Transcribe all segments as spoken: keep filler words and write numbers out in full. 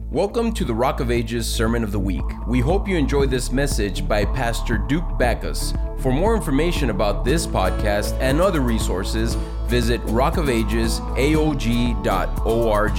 Welcome to the Rock of Ages Sermon of the Week. We hope you enjoy this message by Pastor Duke Backus. For more information about this podcast and other resources, visit rock of ages a o g dot org.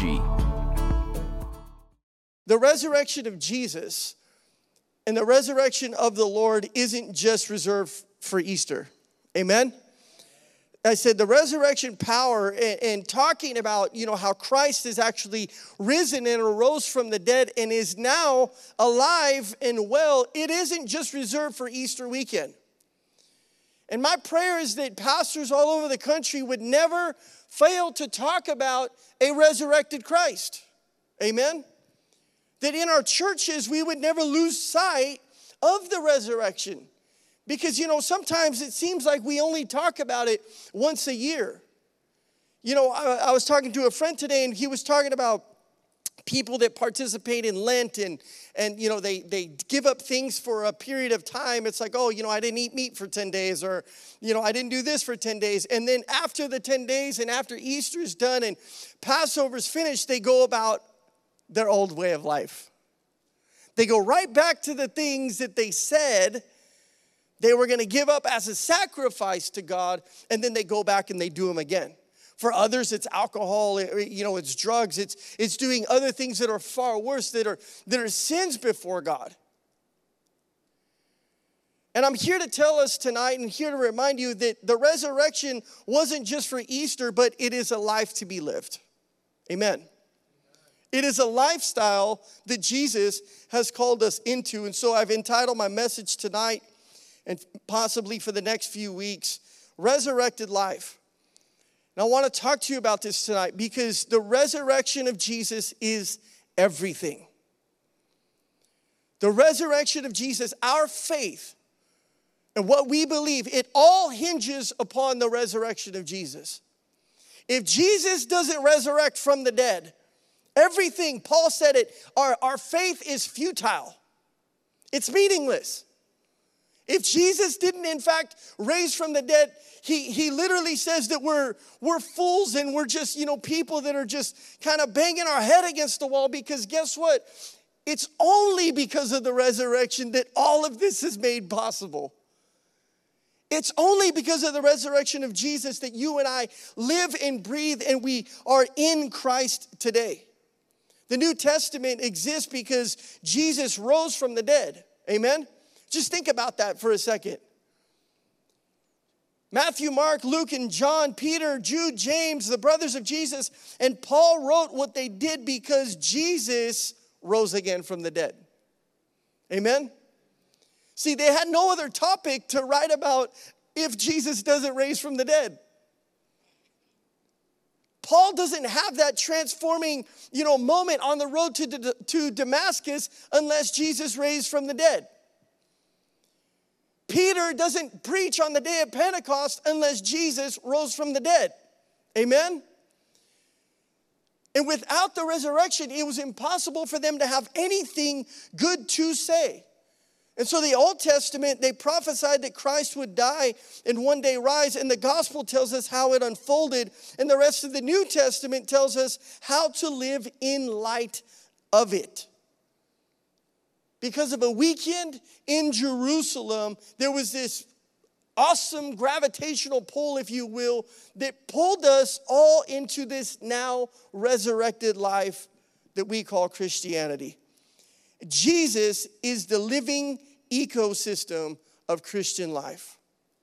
The resurrection of Jesus and the resurrection of the Lord isn't just reserved for Easter. Amen? I said the resurrection power and, and talking about, you know, how Christ is actually risen and arose from the dead and is now alive and well, it isn't just reserved for Easter weekend. And my prayer is that pastors all over the country would never fail to talk about a resurrected Christ. Amen? That in our churches we would never lose sight of the resurrection. Because, you know, sometimes it seems like we only talk about it once a year. You know, I, I was talking to a friend today, and he was talking about people that participate in Lent, and, and you know, they, they give up things for a period of time. It's like, oh, you know, I didn't eat meat for ten days, or, you know, I didn't do this for ten days. And then after the ten days and after Easter's done and Passover's finished, they go about their old way of life. They go right back to the things that they said they were going to give up as a sacrifice to God, and then they go back and they do them again. For others, it's alcohol, you know, it's drugs, it's it's doing other things that are far worse, that are that are sins before God. And I'm here to tell us tonight and here to remind you that the resurrection wasn't just for Easter, but it is a life to be lived. Amen. It is a lifestyle that Jesus has called us into. And so I've entitled my message tonight, and possibly for the next few weeks, Resurrected Life. And I want to talk to you about this tonight because the resurrection of Jesus is everything. The resurrection of Jesus, our faith, and what we believe, it all hinges upon the resurrection of Jesus. If Jesus doesn't resurrect from the dead, everything, Paul said it, our, our faith is futile. It's meaningless. If Jesus didn't, in fact, raise from the dead, he, he literally says that we're, we're fools and we're just, you know, people that are just kind of banging our head against the wall, because guess what? It's only because of the resurrection that all of this is made possible. It's only because of the resurrection of Jesus that you and I live and breathe and we are in Christ today. The New Testament exists because Jesus rose from the dead. Amen? Just think about that for a second. Matthew, Mark, Luke, and John, Peter, Jude, James, the brothers of Jesus, and Paul wrote what they did because Jesus rose again from the dead. Amen? See, they had no other topic to write about if Jesus doesn't raise from the dead. Paul doesn't have that transforming, you know, moment on the road to, to Damascus unless Jesus raised from the dead. Peter doesn't preach on the day of Pentecost unless Jesus rose from the dead. Amen? And without the resurrection, it was impossible for them to have anything good to say. And so the Old Testament, they prophesied that Christ would die and one day rise, and the gospel tells us how it unfolded, and the rest of the New Testament tells us how to live in light of it. Because of a weekend in Jerusalem, there was this awesome gravitational pull, if you will, that pulled us all into this now resurrected life that we call Christianity. Jesus is the living ecosystem of Christian life.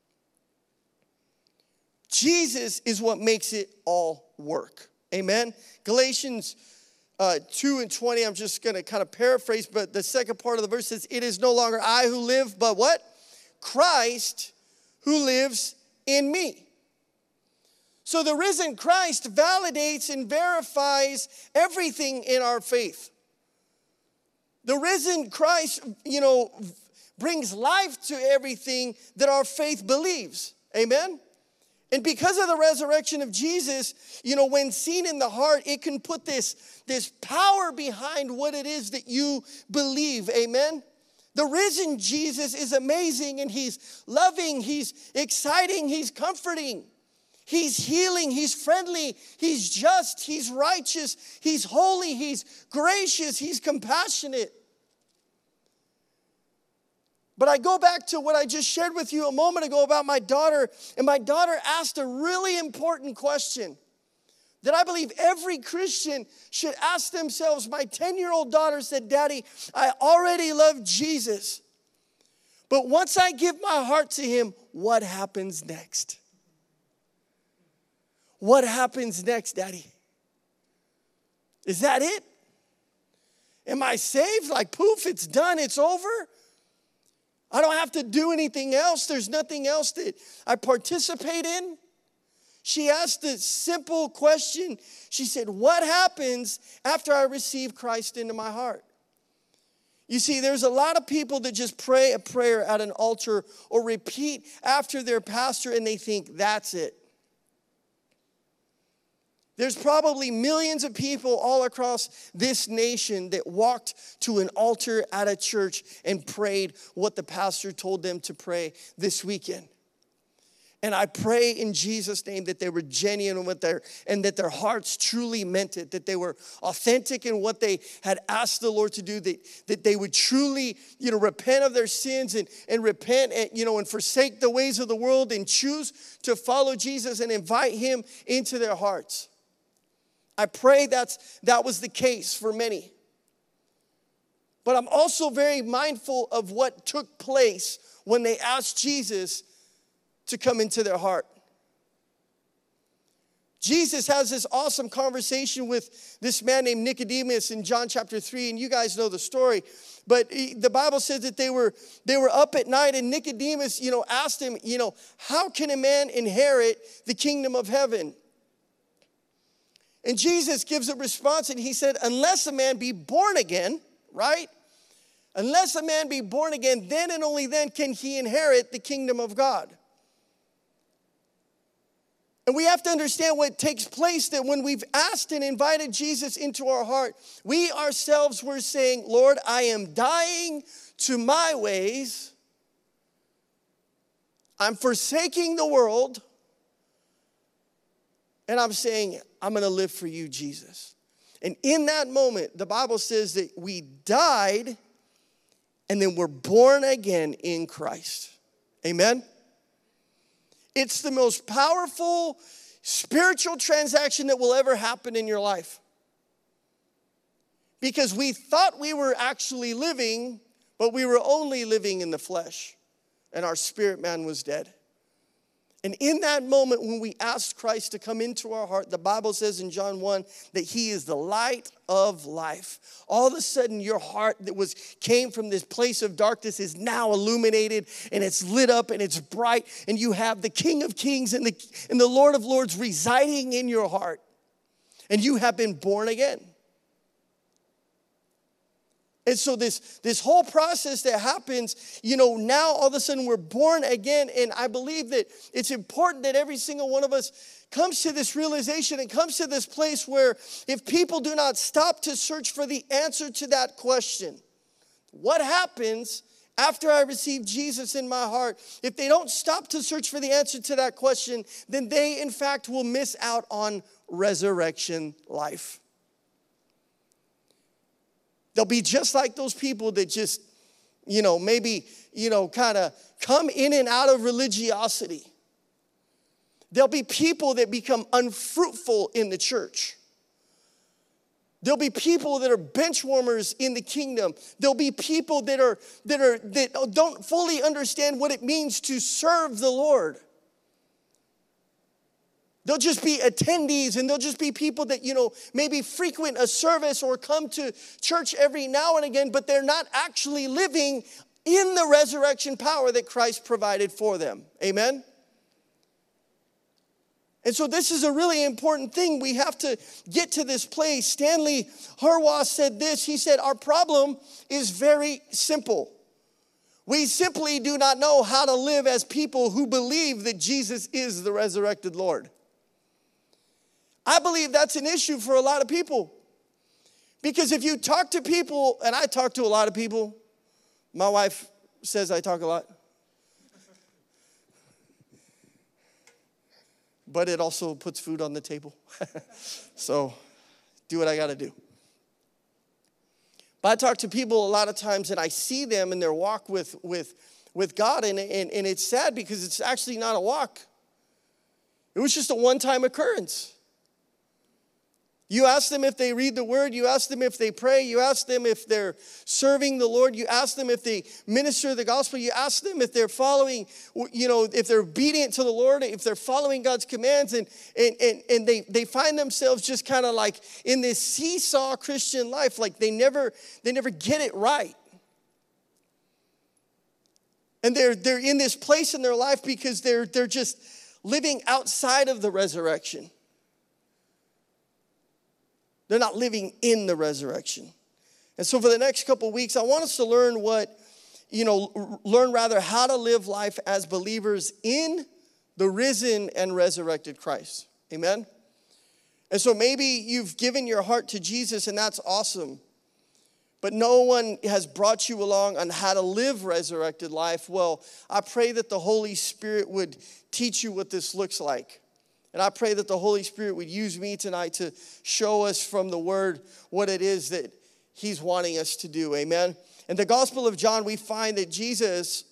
Jesus is what makes it all work. Amen? Galatians Uh, two and twenty, I'm just going to kind of paraphrase, but the second part of the verse says, it is no longer I who live, but what? Christ who lives in me. So the risen Christ validates and verifies everything in our faith. The risen Christ, you know, brings life to everything that our faith believes. Amen? And because of the resurrection of Jesus, you know, when seen in the heart, it can put this, this power behind what it is that you believe. Amen? The risen Jesus is amazing, and he's loving, he's exciting, he's comforting. He's healing, He's friendly, He's just, He's righteous, He's holy, He's gracious, He's compassionate. But I go back to what I just shared with you a moment ago about my daughter, and my daughter asked a really important question that I believe every Christian should ask themselves. My ten-year-old daughter said, Daddy, I already love Jesus, but once I give my heart to Him, what happens next? What happens next, Daddy? Is that it? Am I saved? Like poof, it's done, it's over? I don't have to do anything else. There's nothing else that I participate in. She asked a simple question. She said, what happens after I receive Christ into my heart? You see, there's a lot of people that just pray a prayer at an altar or repeat after their pastor and they think that's it. There's probably millions of people all across this nation that walked to an altar at a church and prayed what the pastor told them to pray this weekend. And I pray in Jesus' name that they were genuine with their, and that their hearts truly meant it, that they were authentic in what they had asked the Lord to do, that, that they would truly, you know, repent of their sins and, and repent and, you know, and forsake the ways of the world and choose to follow Jesus and invite Him into their hearts. I pray that's, that was the case for many. But I'm also very mindful of what took place when they asked Jesus to come into their heart. Jesus has this awesome conversation with this man named Nicodemus in John chapter three, and you guys know the story. But the Bible says that they were they were up at night, and Nicodemus, you know, asked him, you know, how can a man inherit the kingdom of heaven? And Jesus gives a response, and He said, unless a man be born again, right? Unless a man be born again, then and only then can he inherit the kingdom of God. And we have to understand what takes place, that when we've asked and invited Jesus into our heart, we ourselves were saying, Lord, I am dying to my ways. I'm forsaking the world. And I'm saying, I'm going to live for you, Jesus. And in that moment, the Bible says that we died and then we're born again in Christ. Amen? It's the most powerful spiritual transaction that will ever happen in your life. Because we thought we were actually living, but we were only living in the flesh. And our spirit man was dead. And in that moment when we asked Christ to come into our heart, the Bible says in John one that He is the light of life. All of a sudden your heart that was came from this place of darkness is now illuminated and it's lit up and it's bright, and you have the King of Kings and the, and the Lord of Lords residing in your heart. And you have been born again. And so this, this whole process that happens, you know, now all of a sudden we're born again. And I believe that it's important that every single one of us comes to this realization and comes to this place where if people do not stop to search for the answer to that question, what happens after I receive Jesus in my heart? If they don't stop to search for the answer to that question, then they in fact will miss out on resurrection life. They'll be just like those people that just, you know, maybe, you know, kind of come in and out of religiosity. There'll be people that become unfruitful in the church. There'll be people that are bench warmers in the kingdom. There'll be people that are that are that don't fully understand what it means to serve the Lord. They'll just be attendees, and they'll just be people that, you know, maybe frequent a service or come to church every now and again, but they're not actually living in the resurrection power that Christ provided for them. Amen? And so this is a really important thing. We have to get to this place. Stanley Hurwitz said this. He said, our problem is very simple. We simply do not know how to live as people who believe that Jesus is the resurrected Lord. I believe that's an issue for a lot of people. Because if you talk to people, and I talk to a lot of people, my wife says I talk a lot. but it also puts food on the table. So do what I got to do. But I talk to people a lot of times, and I see them in their walk with, with, with God, and, and, and it's sad because it's actually not a walk. It was just a one-time occurrence. You ask them if they read the word. You ask them if they pray. You ask them if they're serving the Lord. You ask them if they minister the gospel. You ask them if they're following, you know, if they're obedient to the Lord, if they're following God's commands. And, and, and, and they, they find themselves just kind of like in this seesaw Christian life. Like they never, they never get it right. And they're, they're in this place in their life because they're, they're just living outside of the resurrection. They're not living in the resurrection. And so for the next couple of weeks, I want us to learn what, you know, learn rather how to live life as believers in the risen and resurrected Christ. Amen? And so maybe you've given your heart to Jesus, and that's awesome. But no one has brought you along on how to live resurrected life. Well, I pray that the Holy Spirit would teach you what this looks like. And I pray that the Holy Spirit would use me tonight to show us from the Word what it is that He's wanting us to do. Amen. In the Gospel of John, we find that Jesus,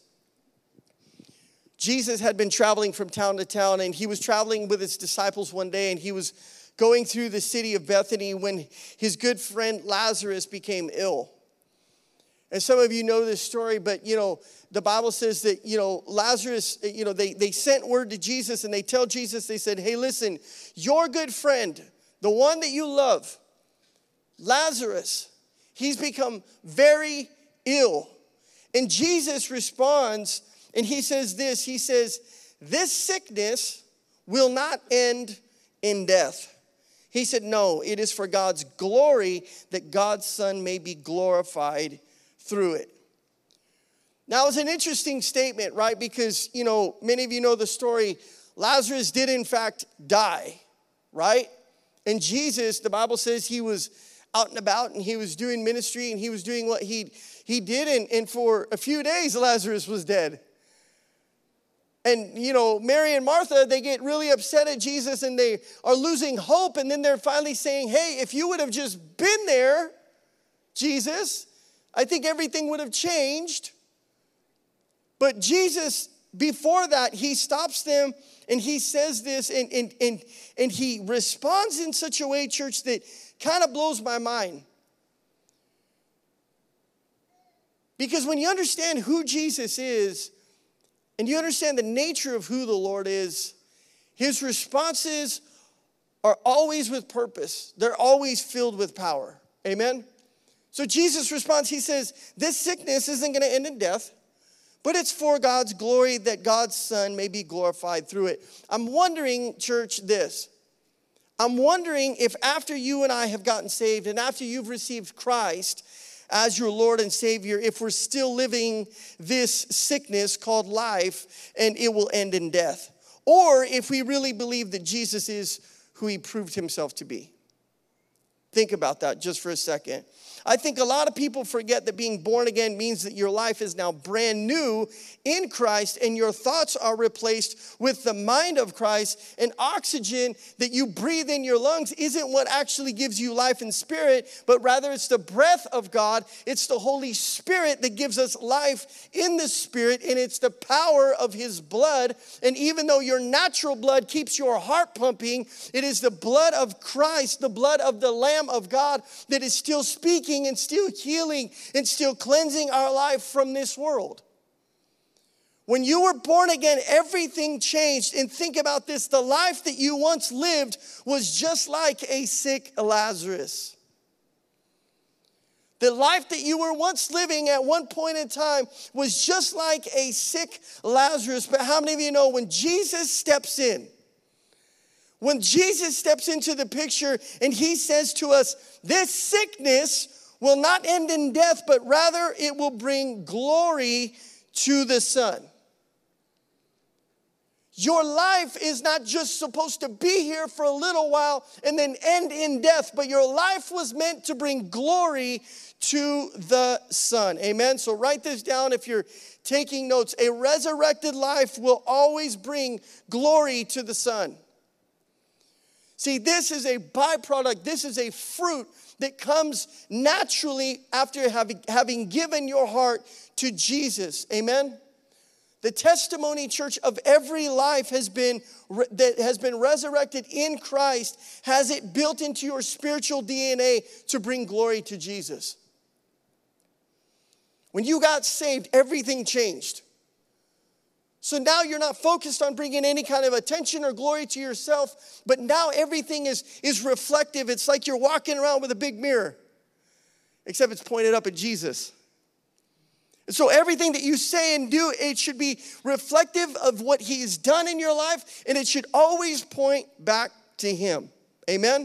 Jesus had been traveling from town to town, and He was traveling with His disciples one day, and He was going through the city of Bethany when His good friend Lazarus became ill. And some of you know this story, but, you know, the Bible says that, you know, Lazarus, you know, they, they sent word to Jesus, and they tell Jesus, they said, hey, listen, your good friend, the one that you love, Lazarus, he's become very ill. And Jesus responds, and He says this, He says, this sickness will not end in death. He said, no, it is for God's glory that God's Son may be glorified through it. Now, it's an interesting statement, right? Because, you know, many of you know the story. Lazarus did, in fact, die, right? And Jesus, the Bible says he was out and about, and he was doing ministry, and he was doing what he, he did. And, and for a few days, Lazarus was dead. And, you know, Mary and Martha, they get really upset at Jesus, and they are losing hope. And then they're finally saying, hey, if you would have just been there, Jesus, I think everything would have changed. But Jesus, before that, He stops them and He says this, and, and, and, and He responds in such a way, church, that kind of blows my mind. Because when you understand who Jesus is, and you understand the nature of who the Lord is, His responses are always with purpose. They're always filled with power. Amen? So Jesus responds, He says, this sickness isn't going to end in death, but it's for God's glory that God's Son may be glorified through it. I'm wondering, church, this. I'm wondering if after you and I have gotten saved and after you've received Christ as your Lord and Savior, if we're still living this sickness called life and it will end in death. Or if we really believe that Jesus is who He proved Himself to be. Think about that just for a second. I think a lot of people forget that being born again means that your life is now brand new in Christ, and your thoughts are replaced with the mind of Christ. And oxygen that you breathe in your lungs isn't what actually gives you life and spirit, but rather it's the breath of God. It's the Holy Spirit that gives us life in the Spirit, and it's the power of His blood. And even though your natural blood keeps your heart pumping, it is the blood of Christ, the blood of the Lamb of God, that is still speaking and still healing and still cleansing our life from this world. When you were born again, everything changed. And think about this. The life that you once lived was just like a sick Lazarus. The life that you were once living at one point in time was just like a sick Lazarus. But how many of you know when Jesus steps in, when Jesus steps into the picture and He says to us, this sickness will not end in death, but rather it will bring glory to the Son. Your life is not just supposed to be here for a little while and then end in death, but your life was meant to bring glory to the Son. Amen? So write this down if you're taking notes. A resurrected life will always bring glory to the Son. See, this is a byproduct. This is a fruit that comes naturally after having, having given your heart to Jesus. Amen? The testimony, church, of every life has been that has been resurrected in Christ, has it built into your spiritual D N A to bring glory to Jesus. When you got saved, everything changed. So now you're not focused on bringing any kind of attention or glory to yourself, but now everything is, is reflective. It's like you're walking around with a big mirror, except it's pointed up at Jesus. And so everything that you say and do, it should be reflective of what he's done in your life, and it should always point back to him. Amen?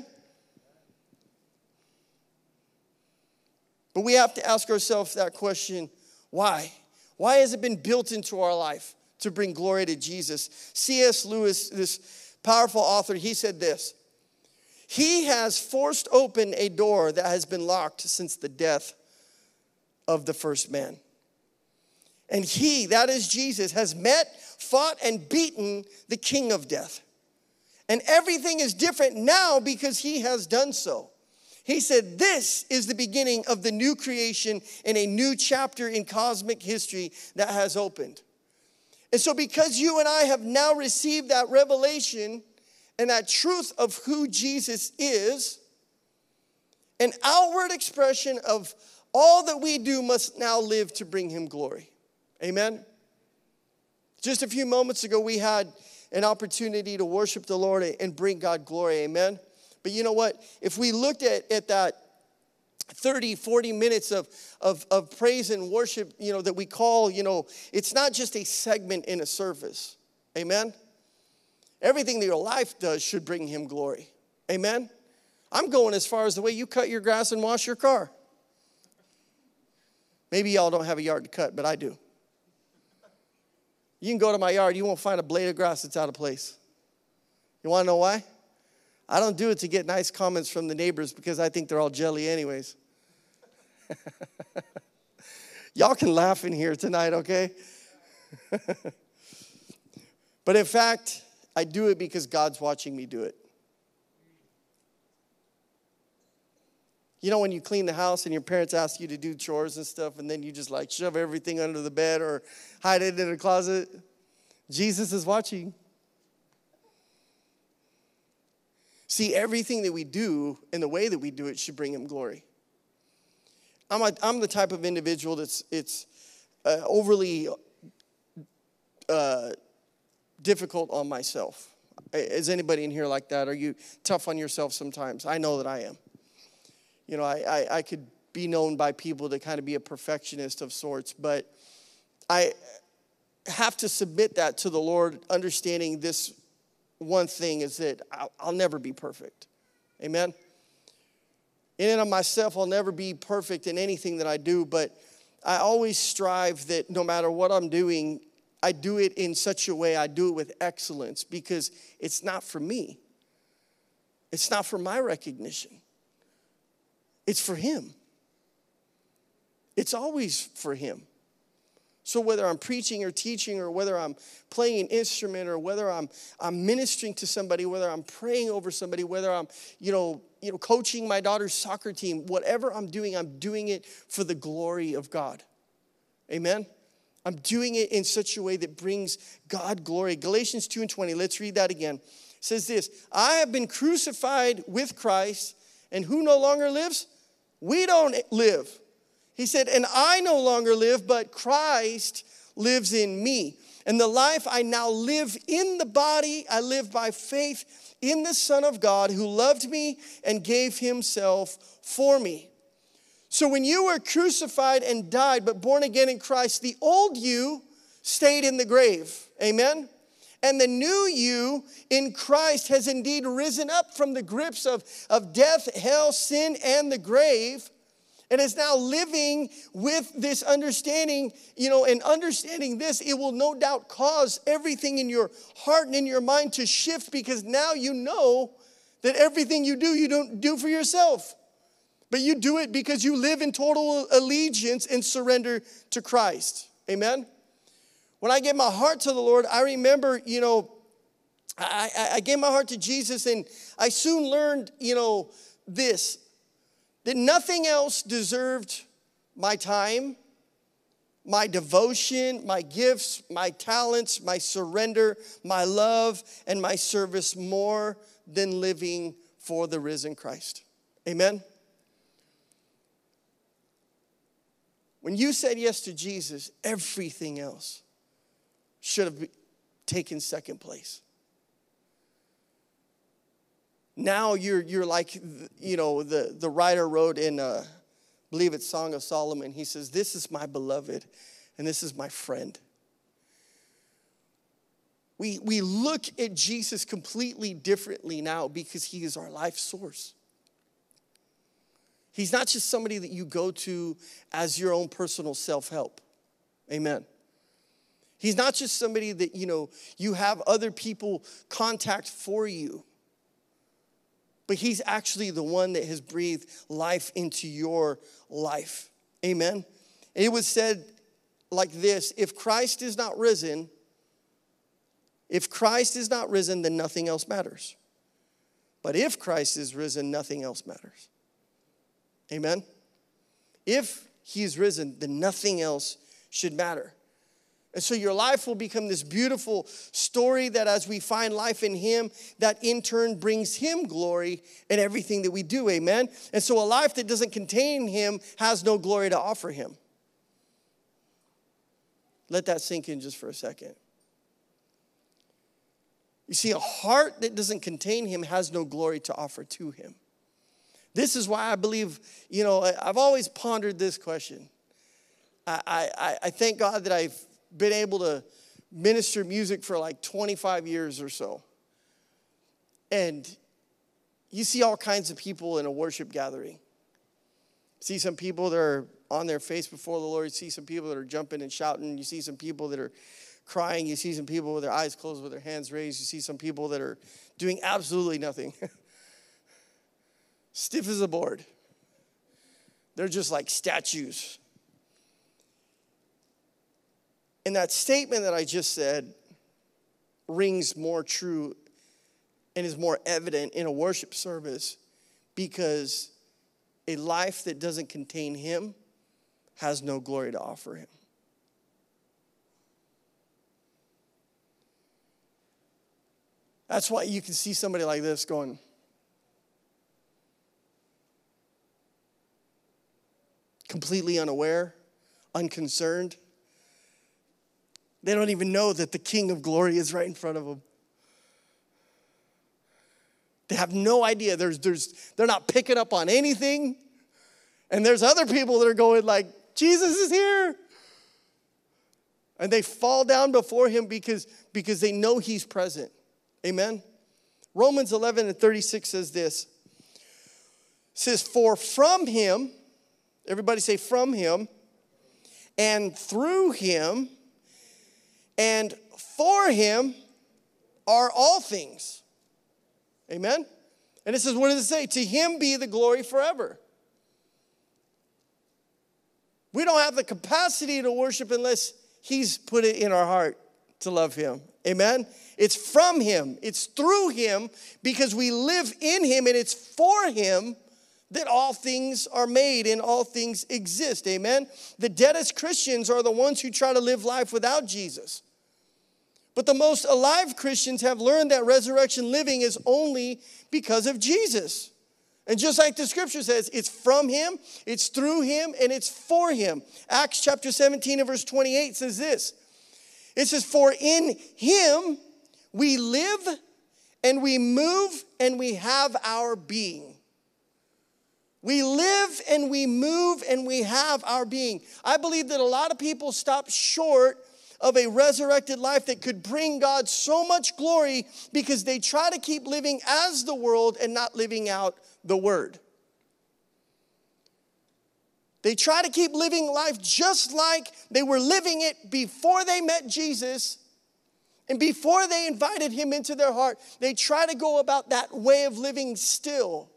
But we have to ask ourselves that question, why? Why has it been built into our life to bring glory to Jesus? C S Lewis, this powerful author, he said this: he has forced open a door that has been locked since the death of the first man. And he, that is Jesus, has met, fought, and beaten the king of death. And everything is different now because he has done so. He said, this is the beginning of the new creation and a new chapter in cosmic history that has opened. And so because you and I have now received that revelation and that truth of who Jesus is, an outward expression of all that we do must now live to bring him glory. Amen? Just a few moments ago, we had an opportunity to worship the Lord and bring God glory. Amen? But you know what? If we looked at, at that thirty, forty minutes of, of, of praise and worship, you know, that we call, you know, it's not just a segment in a service. Amen? Everything that your life does should bring him glory. Amen? I'm going as far as the way you cut your grass and wash your car. Maybe y'all don't have a yard to cut, but I do. You can go to my yard, you won't find a blade of grass that's out of place. You want to know why? I don't do it to get nice comments from the neighbors because I think they're all jelly anyways. Y'all can laugh in here tonight, okay? But in fact, I do it because God's watching me do it. You know when you clean the house and your parents ask you to do chores and stuff, and then you just like shove everything under the bed or hide it in a closet? Jesus is watching. See, everything that we do and the way that we do it should bring him glory. I'm, a, I'm the type of individual that's it's uh, overly uh, difficult on myself. Is anybody in here like that? Are you tough on yourself sometimes? I know that I am. You know, I, I, I could be known by people to kind of be a perfectionist of sorts, but I have to submit that to the Lord, understanding this one thing is that I'll, I'll never be perfect. Amen? In and of myself, I'll never be perfect in anything that I do, but I always strive that no matter what I'm doing, I do it in such a way, I do it with excellence, because it's not for me. It's not for my recognition. It's for him. It's always for him. So whether I'm preaching or teaching, or whether I'm playing an instrument, or whether I'm I'm ministering to somebody, whether I'm praying over somebody, whether I'm, you know, you know, coaching my daughter's soccer team, whatever I'm doing, I'm doing it for the glory of God. Amen? I'm doing it in such a way that brings God glory. Galatians two and twenty, let's read that again. It says this: I have been crucified with Christ, and who no longer lives? We don't live. He said, and I no longer live, but Christ lives in me. And the life I now live in the body, I live by faith in the Son of God who loved me and gave himself for me. So when you were crucified and died, but born again in Christ, the old you stayed in the grave. Amen? And the new you in Christ has indeed risen up from the grips of, of death, hell, sin, and the grave, and is now living with this understanding, you know, and understanding this, it will no doubt cause everything in your heart and in your mind to shift, because now you know that everything you do, you don't do for yourself, but you do it because you live in total allegiance and surrender to Christ. Amen? When I gave my heart to the Lord, I remember, you know, I, I, I gave my heart to Jesus, and I soon learned, you know, this, that nothing else deserved my time, my devotion, my gifts, my talents, my surrender, my love, and my service more than living for the risen Christ. Amen? When you said yes to Jesus, everything else should have taken second place. Now you're you're like, you know, the, the writer wrote in, uh, I believe it's Song of Solomon. He says, this is my beloved, and this is my friend. We, we look at Jesus completely differently now because he is our life source. He's not just somebody that you go to as your own personal self-help. Amen. He's not just somebody that, you know, you have other people contact for you. But he's actually the one that has breathed life into your life. Amen. It was said like this: if Christ is not risen, if Christ is not risen, then nothing else matters. But if Christ is risen, nothing else matters. Amen. If he is risen, then nothing else should matter. And so your life will become this beautiful story that as we find life in him, that in turn brings him glory in everything that we do, amen? And so a life that doesn't contain him has no glory to offer him. Let that sink in just for a second. You see, a heart that doesn't contain him has no glory to offer to him. This is why I believe, you know, I've always pondered this question. I, I, I thank God that I've been able to minister music for like twenty-five years or so. And you see all kinds of people in a worship gathering. See some people that are on their face before the Lord. You see some people that are jumping and shouting. You see some people that are crying. You see some people with their eyes closed with their hands raised. You see some people that are doing absolutely nothing. Stiff as a board. They're just like statues. And that statement that I just said rings more true and is more evident in a worship service because a life that doesn't contain him has no glory to offer him. That's why you can see somebody like this going, completely unaware, unconcerned. They don't even know that the King of Glory is right in front of them. They have no idea. There's, there's, they're not picking up on anything. And there's other people that are going like, Jesus is here. And they fall down before him because, because they know he's present. Amen. Romans eleven and thirty-six says this. It says, for from him, everybody say from him, and through him, and for him are all things. Amen? And it says, what does it say? To him be the glory forever. We don't have the capacity to worship unless he's put it in our heart to love him. Amen? It's from him. It's through him because we live in him, and it's for him that all things are made and all things exist. Amen? The deadest Christians are the ones who try to live life without Jesus. But the most alive Christians have learned that resurrection living is only because of Jesus. And just like the scripture says, it's from him, it's through him, and it's for him. Acts chapter seventeen and verse twenty-eight says this. It says, for in him we live and we move and we have our being. We live and we move and we have our being. I believe that a lot of people stop short of a resurrected life that could bring God so much glory because they try to keep living as the world and not living out the word. They try to keep living life just like they were living it before they met Jesus and before they invited him into their heart. They try to go about that way of living still.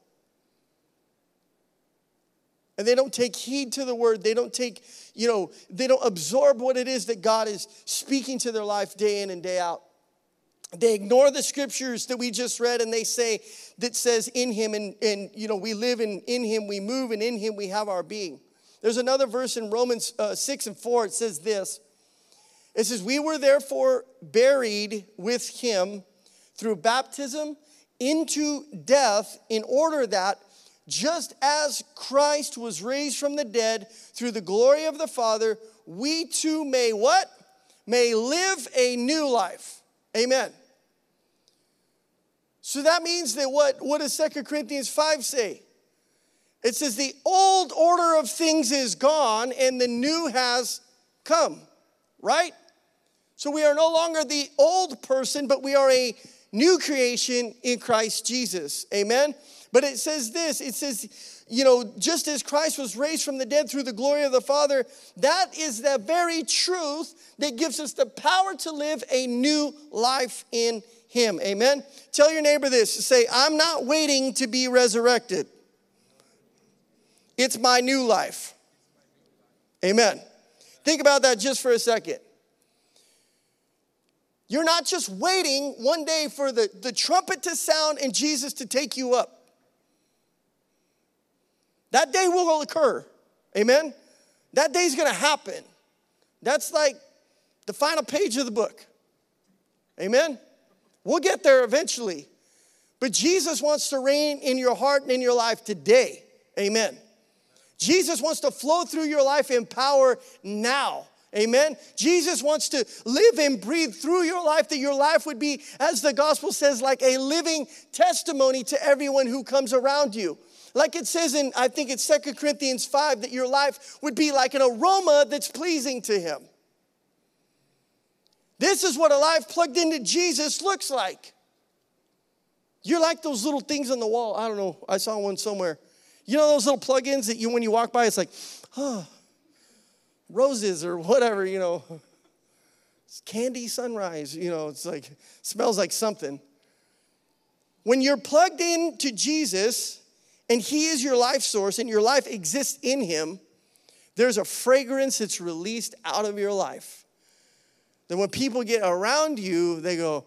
And they don't take heed to the word. They don't take, you know, they don't absorb what it is that God is speaking to their life day in and day out. they ignore the scriptures that we just read, and they say that says in him, and, and you know, we live in, in him, we move, and in him we have our being. There's another verse in Romans uh, six and four. It says this. It says, we were therefore buried with him through baptism into death, in order that just as Christ was raised from the dead through the glory of the Father, we too may what? May live a new life. Amen. So that means that what, what does Second Corinthians five say? It says the old order of things is gone and the new has come, right? So we are no longer the old person, but we are a new creation in Christ Jesus. Amen? But it says this, it says, you know, just as Christ was raised from the dead through the glory of the Father, that is the very truth that gives us the power to live a new life in him. Amen? Tell your neighbor this. Say, I'm not waiting to be resurrected. It's my new life. Amen. Think about that just for a second. You're not just waiting one day for the, the trumpet to sound and Jesus to take you up. That day will occur. Amen? That day's going to happen. That's like the final page of the book. Amen? We'll get there eventually. But Jesus wants to reign in your heart and in your life today. Amen. Jesus wants to flow through your life in power now. Amen. Jesus wants to live and breathe through your life, that your life would be, as the gospel says, like a living testimony to everyone who comes around you. Like it says in, I think it's Second Corinthians five, that your life would be like an aroma that's pleasing to him. This is what a life plugged into Jesus looks like. You're like those little things on the wall. I don't know. I saw one somewhere. You know those little plug-ins that you, when you walk by, it's like, oh, roses or whatever, you know. It's candy sunrise, you know. It's like, smells like something. When you're plugged in to Jesus and he is your life source and your life exists in him, there's a fragrance that's released out of your life. Then when people get around you, they go,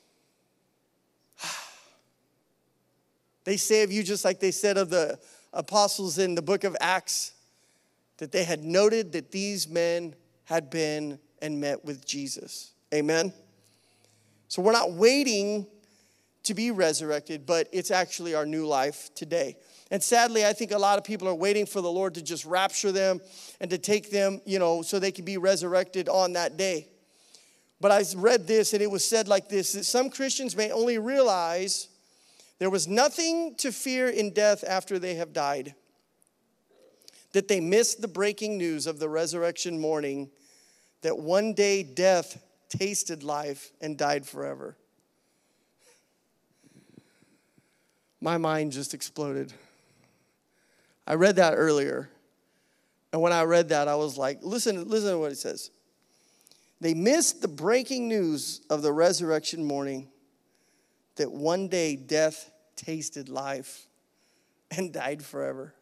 ah. They say of you just like they said of the apostles in the book of Acts, that they had noted that these men had been and met with Jesus. Amen? So we're not waiting to be resurrected, but it's actually our new life today. And sadly, I think a lot of people are waiting for the Lord to just rapture them and to take them, you know, so they can be resurrected on that day. But I read this, and it was said like this, that some Christians may only realize there was nothing to fear in death after they have died, that they missed the breaking news of the resurrection morning, that one day death tasted life and died forever. My mind just exploded. I read that earlier, and when I read that, I was like, listen, listen to what it says. They missed the breaking news of the resurrection morning, that one day death tasted life and died forever.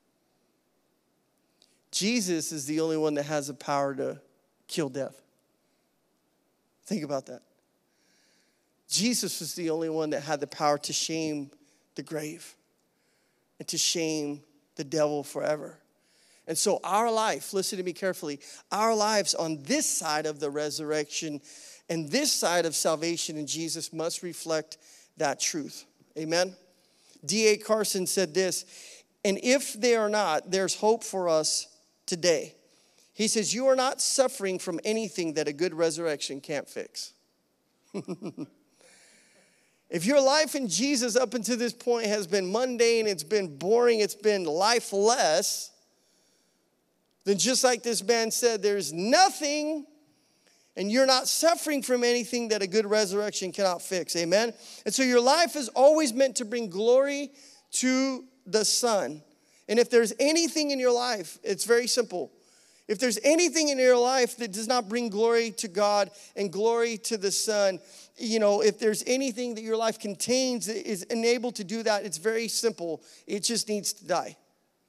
Jesus is the only one that has the power to kill death. Think about that. Jesus was the only one that had the power to shame the grave and to shame the devil forever. And so our life, listen to me carefully, our lives on this side of the resurrection and this side of salvation in Jesus must reflect that truth. Amen? D A Carson said this, and if they are not, there's hope for us today. He says, you are not suffering from anything that a good resurrection can't fix. If your life in Jesus up until this point has been mundane, it's been boring, it's been lifeless, then just like this man said, there's nothing, and you're not suffering from anything that a good resurrection cannot fix. Amen? And so your life is always meant to bring glory to the Son. And if there's anything in your life, it's very simple. If there's anything in your life that does not bring glory to God and glory to the Son, you know, if there's anything that your life contains that is enabled to do that, it's very simple. It just needs to die.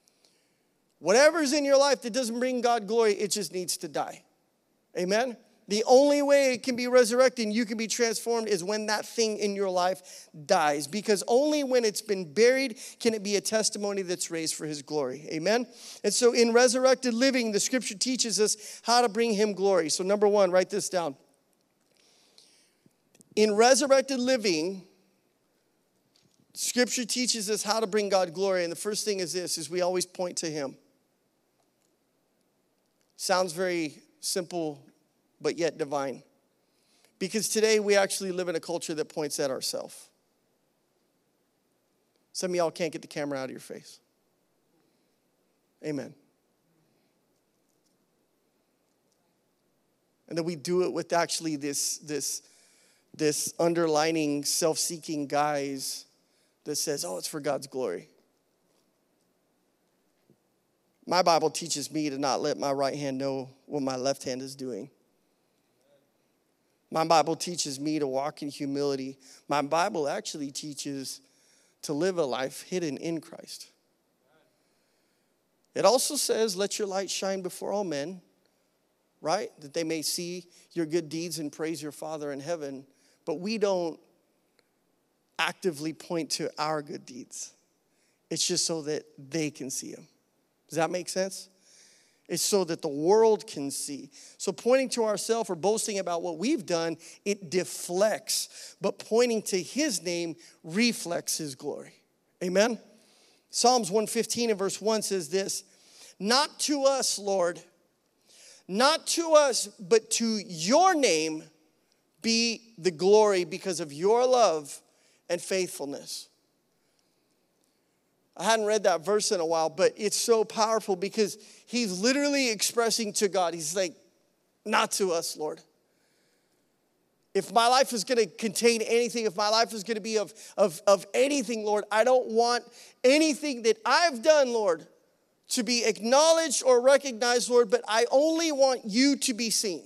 Whatever's in your life that doesn't bring God glory, it just needs to die. Amen? The only way it can be resurrected and you can be transformed is when that thing in your life dies. Because only when it's been buried can it be a testimony that's raised for his glory. Amen? And so in resurrected living, the scripture teaches us how to bring him glory. So number one, write this down. In resurrected living, scripture teaches us how to bring God glory. And the first thing is this, is we always point to him. Sounds very simple, but yet divine. Because today we actually live in a culture that points at ourselves. Some of y'all can't get the camera out of your face. Amen. And then we do it with actually this, this, this underlining, self-seeking guise that says, oh, it's for God's glory. My Bible teaches me to not let my right hand know what my left hand is doing. My Bible teaches me to walk in humility. My Bible actually teaches to live a life hidden in Christ. It also says, let your light shine before all men, right? That they may see your good deeds and praise your Father in heaven. But we don't actively point to our good deeds. It's just so that they can see them. Does that make sense? It's so that the world can see. So pointing to ourselves or boasting about what we've done, it deflects. But pointing to his name reflects his glory. Amen? Psalms one fifteen and verse one says this, not to us, Lord, not to us, but to your name be the glory because of your love and faithfulness. I hadn't read that verse in a while, but it's so powerful because he's literally expressing to God. He's like, not to us, Lord. If my life is going to contain anything, if my life is going to be of, of, of anything, Lord, I don't want anything that I've done, Lord, to be acknowledged or recognized, Lord, but I only want you to be seen.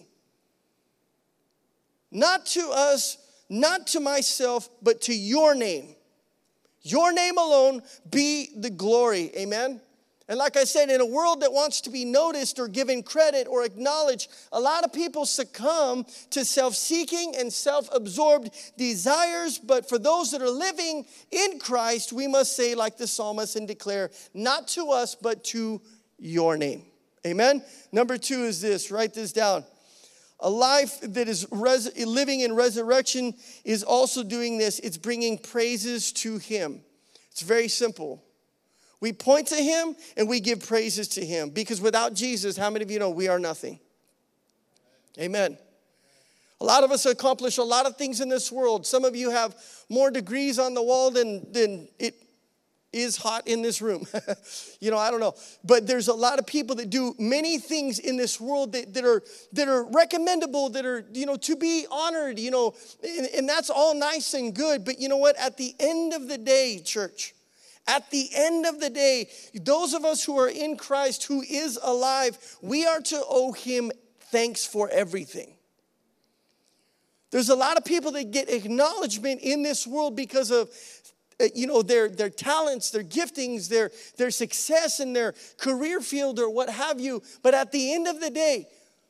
Not to us, not to myself, but to your name. Your name alone be the glory. Amen? And like I said, in a world that wants to be noticed or given credit or acknowledged, a lot of people succumb to self-seeking and self-absorbed desires. But for those that are living in Christ, we must say like the psalmist and declare, not to us, but to your name. Amen? Number two is this. Write this down. A life that is res- living in resurrection is also doing this. It's bringing praises to him. It's very simple. We point to him and we give praises to him. Because without Jesus, how many of you know we are nothing? Amen. A lot of us accomplish a lot of things in this world. Some of you have more degrees on the wall than, than it is hot in this room. You know, I don't know. But there's a lot of people that do many things in this world that, that are that are recommendable, that are, you know, to be honored, you know, and, and that's all nice and good. But you know what? At the end of the day, church, at the end of the day, those of us who are in Christ, who is alive, we are to owe him thanks for everything. There's a lot of people that get acknowledgement in this world because of you know, their, their talents, their giftings, their, their success in their career field or what have you. But at the end of the day,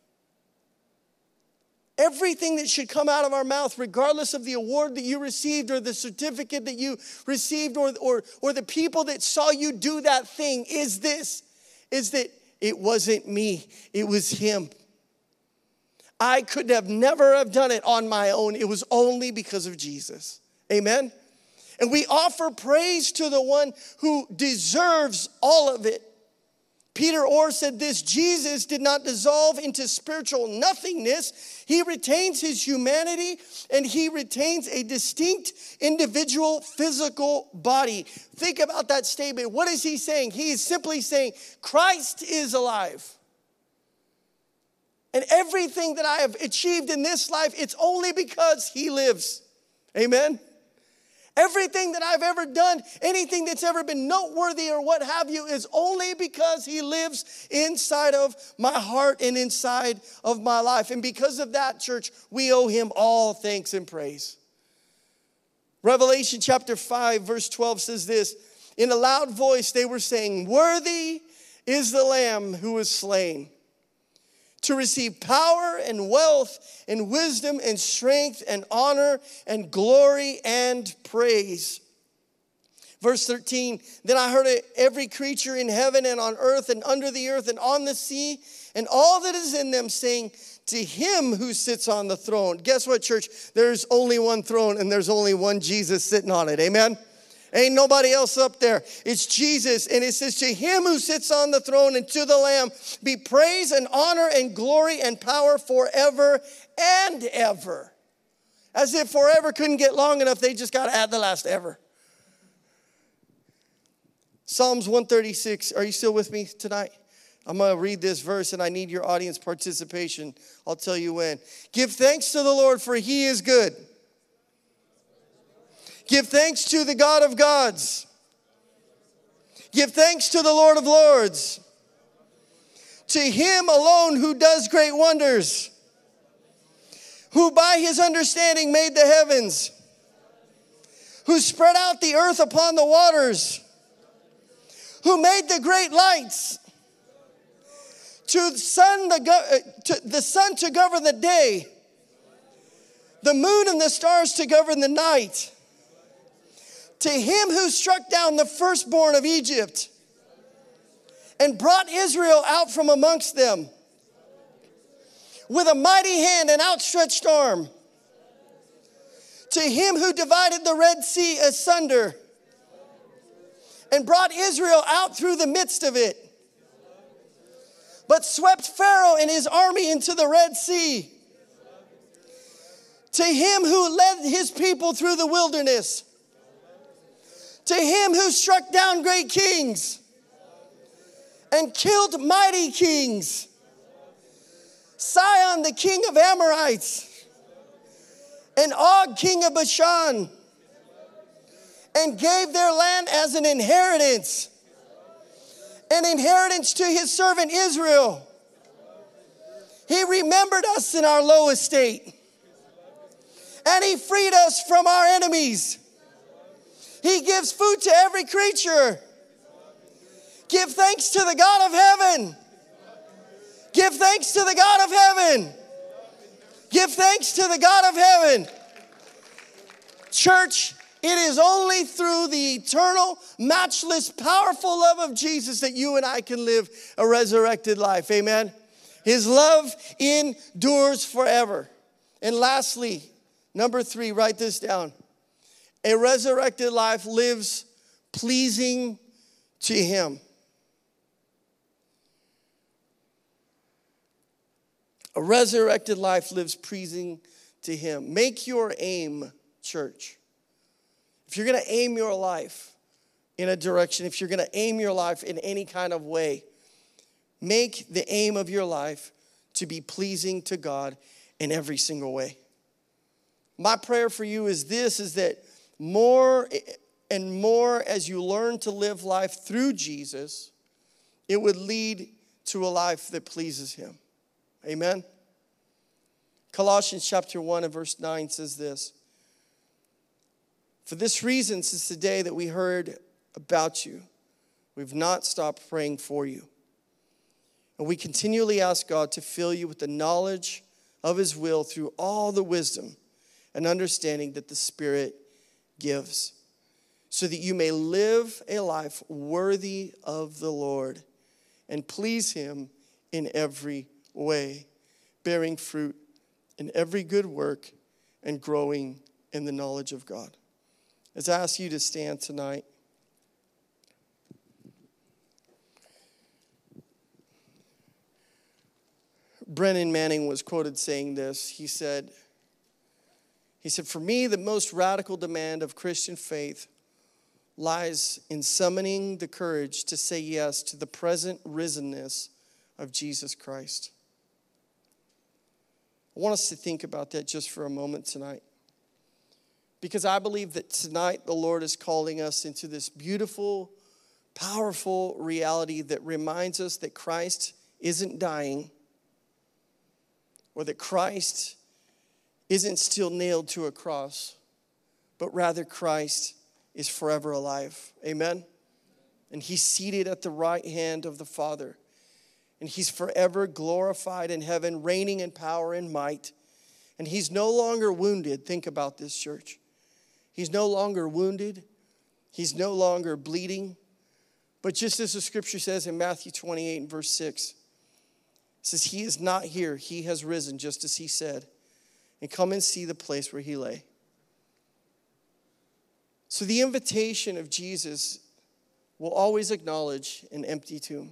everything that should come out of our mouth, regardless of the award that you received or the certificate that you received or, or, or the people that saw you do that thing, is this, is that it wasn't me, it was him. I could have never have done it on my own. It was only because of Jesus. Amen? And we offer praise to the one who deserves all of it. Peter Orr said this, Jesus did not dissolve into spiritual nothingness. He retains his humanity and he retains a distinct individual physical body. Think about that statement. What is he saying? He is simply saying, Christ is alive. And everything that I have achieved in this life, it's only because he lives. Amen? Everything that I've ever done, anything that's ever been noteworthy or what have you, is only because he lives inside of my heart and inside of my life. And because of that, church, we owe him all thanks and praise. Revelation chapter five, verse twelve says this, in a loud voice they were saying, worthy is the Lamb who was slain to receive power and wealth and wisdom and strength and honor and glory and praise. Verse thirteen, then I heard every creature in heaven and on earth and under the earth and on the sea and all that is in them saying, to him who sits on the throne. Guess what, church? There's only one throne and there's only one Jesus sitting on it. Amen? Ain't nobody else up there. It's Jesus. And it says, to him who sits on the throne and to the Lamb be praise and honor and glory and power forever and ever. As if forever couldn't get long enough, they just got to add the last ever. Psalms one thirty-six. Are you still with me tonight? I'm going to read this verse and I need your audience participation. I'll tell you when. Give thanks to the Lord, for he is good. Give thanks to the God of gods. Give thanks to the Lord of lords. To him alone who does great wonders. Who by his understanding made the heavens. Who spread out the earth upon the waters. Who made the great lights. To the sun, the, go- to the sun to govern the day. The moon and the stars to govern the night. To him who struck down the firstborn of Egypt and brought Israel out from amongst them with a mighty hand and outstretched arm. To him who divided the Red Sea asunder and brought Israel out through the midst of it, but swept Pharaoh and his army into the Red Sea. To him who led his people through the wilderness. To him who struck down great kings and killed mighty kings. Sihon, the king of Amorites, and Og, king of Bashan, and gave their land as an inheritance, an inheritance to his servant Israel. He remembered us in our low estate, and he freed us from our enemies. He gives food to every creature. Give thanks to the God of heaven. Give thanks to the God of heaven. Give thanks to the God of heaven. Church, it is only through the eternal, matchless, powerful love of Jesus that you and I can live a resurrected life. Amen. His love endures forever. And lastly, number three, write this down. A resurrected life lives pleasing to him. A resurrected life lives pleasing to him. Make your aim, church. If you're going to aim your life in a direction, if you're going to aim your life in any kind of way, make the aim of your life to be pleasing to God in every single way. My prayer for you is this, is that more and more as you learn to live life through Jesus, it would lead to a life that pleases him. Amen. Colossians chapter one and verse nine says this. For this reason, since the day that we heard about you, we've not stopped praying for you. And we continually ask God to fill you with the knowledge of his will through all the wisdom and understanding that the Spirit gives, so that you may live a life worthy of the Lord and please him in every way, bearing fruit in every good work and growing in the knowledge of God. As I ask you to stand tonight, Brennan Manning was quoted saying this. He said, he said, for me, the most radical demand of Christian faith lies in summoning the courage to say yes to the present risenness of Jesus Christ. I want us to think about that just for a moment tonight. Because I believe that tonight the Lord is calling us into this beautiful, powerful reality that reminds us that Christ isn't dying, or that Christ isn't still nailed to a cross, but rather Christ is forever alive. Amen? And he's seated at the right hand of the Father. And he's forever glorified in heaven, reigning in power and might. And he's no longer wounded. Think about this, church. He's no longer wounded. He's no longer bleeding. But just as the scripture says in Matthew twenty-eight and verse six, it says, he is not here. He has risen, just as he said. And come and see the place where he lay. So the invitation of Jesus will always acknowledge an empty tomb.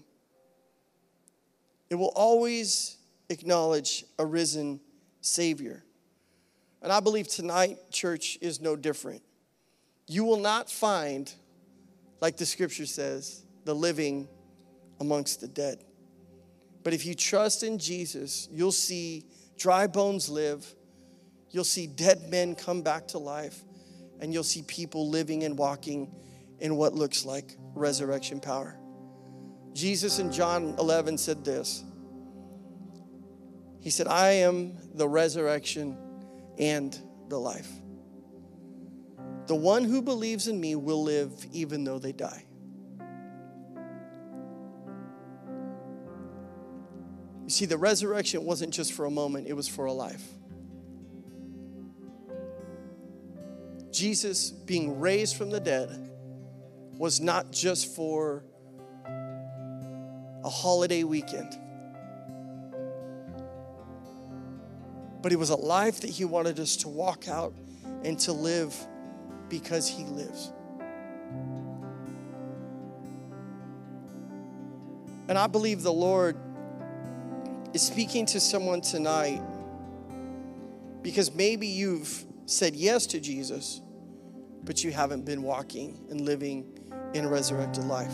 It will always acknowledge a risen Savior. And I believe tonight, church, is no different. You will not find, like the scripture says, the living amongst the dead. But if you trust in Jesus, you'll see dry bones live. You'll see dead men come back to life. And you'll see people living and walking in what looks like resurrection power. Jesus in John eleven said this. He said, I am the resurrection and the life. The one who believes in me will live even though they die. You see, the resurrection wasn't just for a moment, it was for a life. Jesus being raised from the dead was not just for a holiday weekend, but it was a life that he wanted us to walk out and to live because he lives. And I believe the Lord is speaking to someone tonight because maybe you've said yes to Jesus, but you haven't been walking and living in a resurrected life.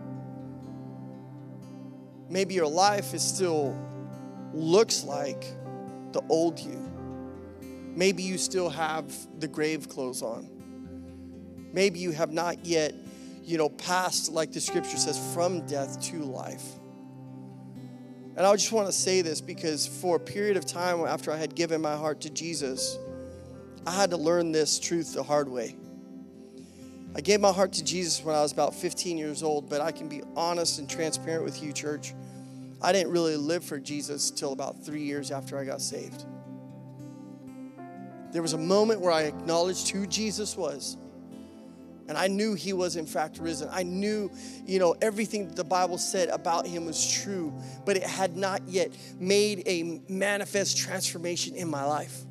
Maybe your life is still looks like the old you. Maybe you still have the grave clothes on. Maybe you have not yet, you know, passed, like the scripture says, from death to life. And I just want to say this because for a period of time after I had given my heart to Jesus, I had to learn this truth the hard way. I gave my heart to Jesus when I was about fifteen years old, but I can be honest and transparent with you, church. I didn't really live for Jesus till about three years after I got saved. There was a moment where I acknowledged who Jesus was, and I knew he was in fact risen. I knew, you know, everything that the Bible said about him was true, but it had not yet made a manifest transformation in my life.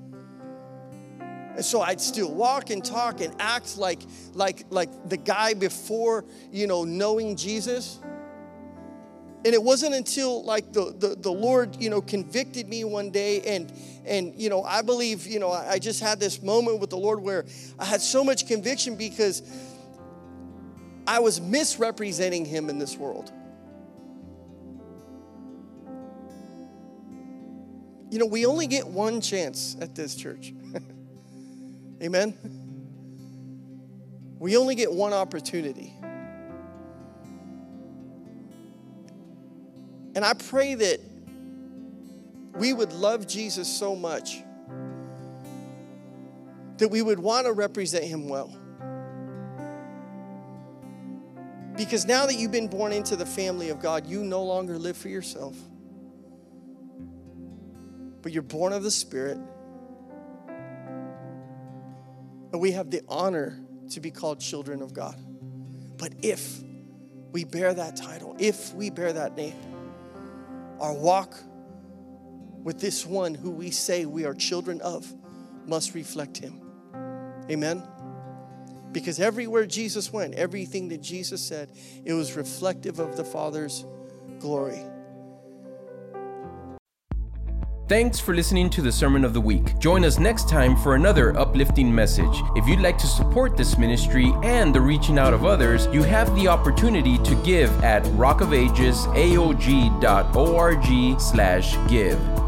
And so I'd still walk and talk and act like, like, like the guy before, you know, knowing Jesus. And it wasn't until like the, the, the Lord, you know, convicted me one day. And, and, you know, I believe, you know, I just had this moment with the Lord where I had so much conviction because I was misrepresenting him in this world. You know, we only get one chance at this, church. Amen? We only get one opportunity. And I pray that we would love Jesus so much that we would want to represent him well. Because now that you've been born into the family of God, you no longer live for yourself, but you're born of the Spirit. And we have the honor to be called children of God. But if we bear that title, if we bear that name, our walk with this one who we say we are children of must reflect him. Amen? Because everywhere Jesus went, everything that Jesus said, it was reflective of the Father's glory. Thanks for listening to the Sermon of the Week. Join us next time for another uplifting message. If you'd like to support this ministry and the reaching out of others, you have the opportunity to give at rockofagesaog dot org slash give.